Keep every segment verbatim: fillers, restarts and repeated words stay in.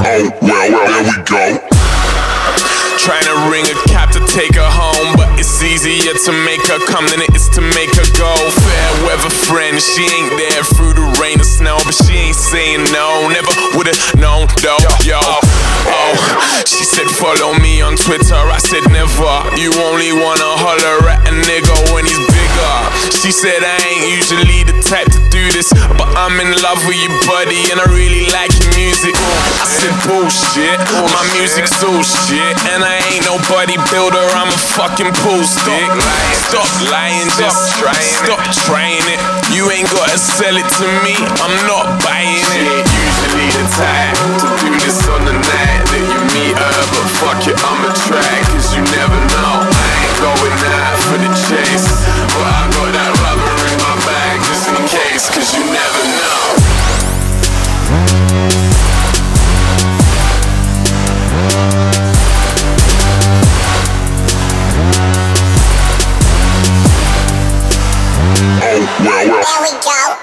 Oh, well, well, there we go. Trying to ring a cab to take her home, but it's easier to make her come than it is to make her go. Fair weather friend, she ain't there through the rain or snow, but she ain't saying no, never would've known though. Yo, oh, she said follow me on Twitter, I said never. You only wanna holler at a nigga when he's bigger. She said I ain't usually the type to do this, but I'm in love with you, buddy, and I really like your music. I said bullshit, my music's all shit, and I ain't no bodybuilder, I'm a fucking pool stick. Stop lying, just stop trying it. You ain't gotta sell it to me, I'm not buying it. She ain't usually the type to do this on the night that you meet her, but fuck it, I'ma try, cause you never know. I ain't going out for the chase, but I got that rubber in my bag just in case, cause you never know. Oh, well, well. There we go.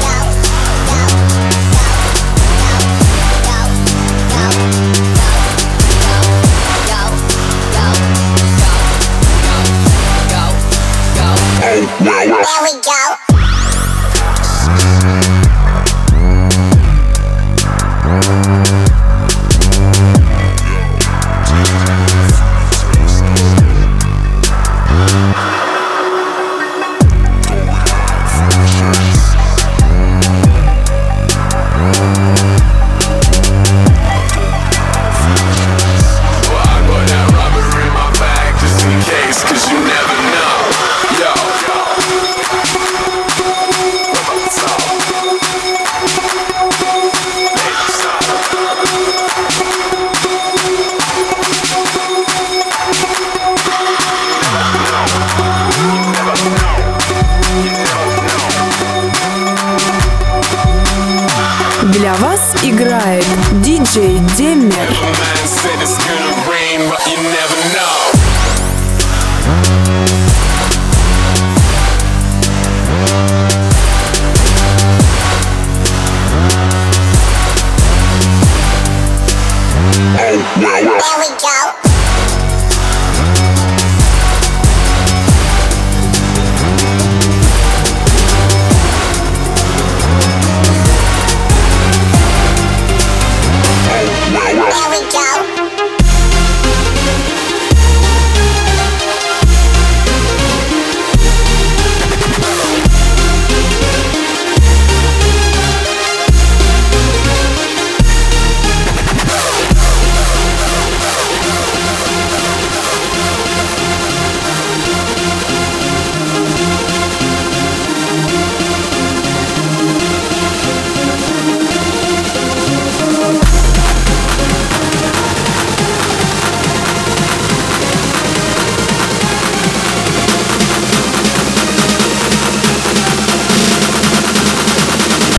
Oh, well, well. There we go. Для вас играет диджей Деммер. Oh, well, well. There we go.